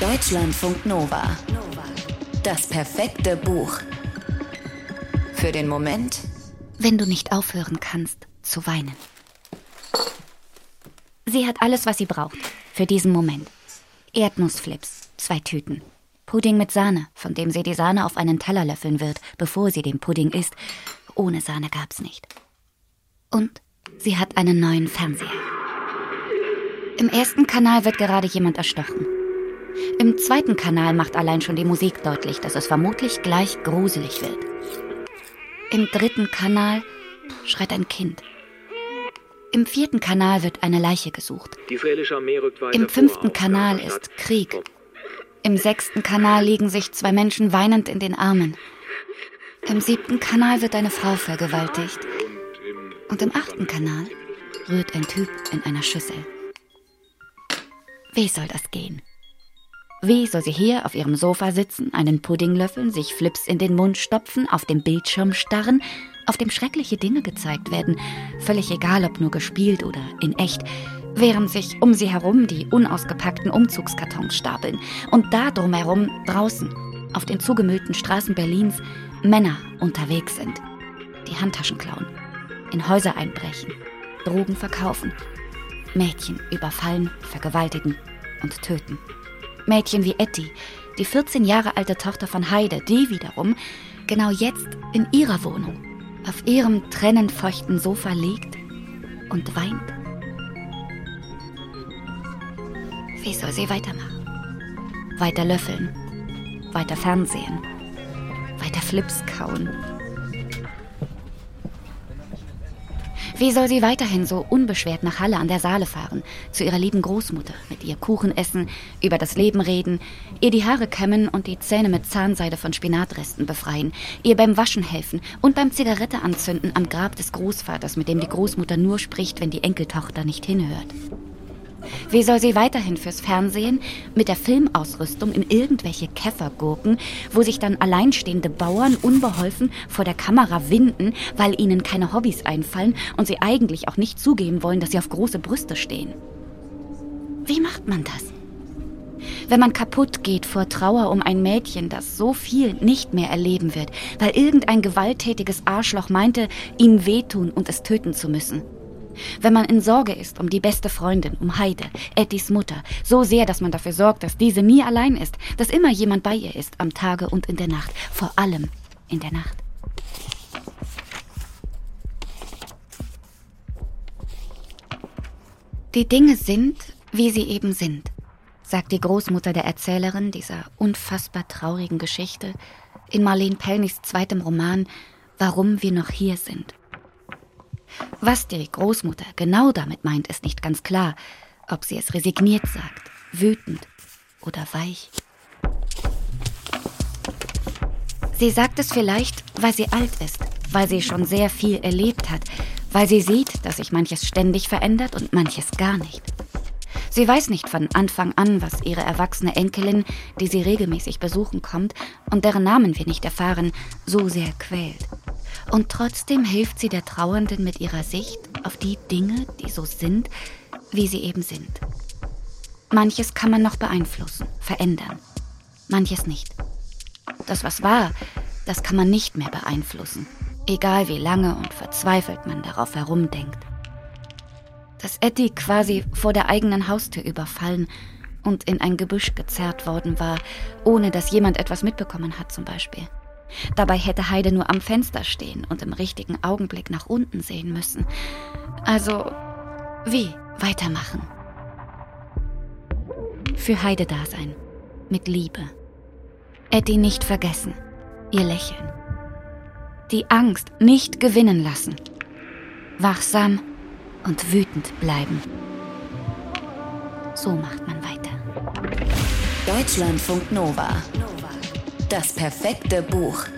Deutschlandfunk Nova. Das perfekte Buch. Für den Moment, wenn du nicht aufhören kannst zu weinen. Sie hat alles, was sie braucht für diesen Moment. Erdnussflips, 2 Tüten. Pudding mit Sahne, von dem sie die Sahne auf einen Teller löffeln wird, bevor sie den Pudding isst. Ohne Sahne gab's nicht. Und sie hat einen neuen Fernseher. Im ersten Kanal wird gerade jemand erstochen. Im zweiten Kanal macht allein schon die Musik deutlich, dass es vermutlich gleich gruselig wird. Im dritten Kanal schreit ein Kind. Im 4. Kanal wird eine Leiche gesucht. Die israelische Armee rückt weiter Im 5. vor. Kanal ist Krieg. Im 6. Kanal liegen sich 2 Menschen weinend in den Armen. Im 7. Kanal wird eine Frau vergewaltigt. Und im 8. Kanal rührt ein Typ in einer Schüssel. Wie soll das gehen? Wie soll sie hier auf ihrem Sofa sitzen, einen Pudding löffeln, sich Flips in den Mund stopfen, auf dem Bildschirm starren, auf dem schreckliche Dinge gezeigt werden, völlig egal, ob nur gespielt oder in echt, während sich um sie herum die unausgepackten Umzugskartons stapeln und da drumherum draußen, auf den zugemüllten Straßen Berlins, Männer unterwegs sind, die Handtaschen klauen, in Häuser einbrechen, Drogen verkaufen, Mädchen überfallen, vergewaltigen und töten. Mädchen wie Etty, die 14 Jahre alte Tochter von Heide, die wiederum genau jetzt in ihrer Wohnung auf ihrem tränenfeuchten Sofa liegt und weint. Wie soll sie weitermachen? Weiter löffeln, weiter Fernsehen, weiter Flips kauen. Wie soll sie weiterhin so unbeschwert nach Halle an der Saale fahren, zu ihrer lieben Großmutter, mit ihr Kuchen essen, über das Leben reden, ihr die Haare kämmen und die Zähne mit Zahnseide von Spinatresten befreien, ihr beim Waschen helfen und beim Zigarette anzünden am Grab des Großvaters, mit dem die Großmutter nur spricht, wenn die Enkeltochter nicht hinhört? Wie soll sie weiterhin fürs Fernsehen mit der Filmausrüstung in irgendwelche Käfer gurken, wo sich dann alleinstehende Bauern unbeholfen vor der Kamera winden, weil ihnen keine Hobbys einfallen und sie eigentlich auch nicht zugeben wollen, dass sie auf große Brüste stehen? Wie macht man das? Wenn man kaputt geht vor Trauer um ein Mädchen, das so viel nicht mehr erleben wird, weil irgendein gewalttätiges Arschloch meinte, ihm wehtun und es töten zu müssen. Wenn man in Sorge ist um die beste Freundin, um Heide, Ettys Mutter, so sehr, dass man dafür sorgt, dass diese nie allein ist, dass immer jemand bei ihr ist, am Tage und in der Nacht, vor allem in der Nacht. Die Dinge sind, wie sie eben sind, sagt die Großmutter der Erzählerin dieser unfassbar traurigen Geschichte in Marlene Pellnichs 2. Roman »Warum wir noch hier sind«. Was die Großmutter genau damit meint, ist nicht ganz klar. Ob sie es resigniert sagt, wütend oder weich. Sie sagt es vielleicht, weil sie alt ist, weil sie schon sehr viel erlebt hat, weil sie sieht, dass sich manches ständig verändert und manches gar nicht. Sie weiß nicht von Anfang an, was ihre erwachsene Enkelin, die sie regelmäßig besuchen kommt und deren Namen wir nicht erfahren, so sehr quält. Und trotzdem hilft sie der Trauernden mit ihrer Sicht auf die Dinge, die so sind, wie sie eben sind. Manches kann man noch beeinflussen, verändern, manches nicht. Das, was war, das kann man nicht mehr beeinflussen, egal wie lange und verzweifelt man darauf herumdenkt. Dass Etty quasi vor der eigenen Haustür überfallen und in ein Gebüsch gezerrt worden war, ohne dass jemand etwas mitbekommen hat zum Beispiel. Dabei hätte Heide nur am Fenster stehen und im richtigen Augenblick nach unten sehen müssen. Also, wie weitermachen? Für Heide da sein, mit Liebe. Etty nicht vergessen, ihr Lächeln. Die Angst nicht gewinnen lassen. Wachsam und wütend bleiben. So macht man weiter. Deutschlandfunk Nova. Das perfekte Buch.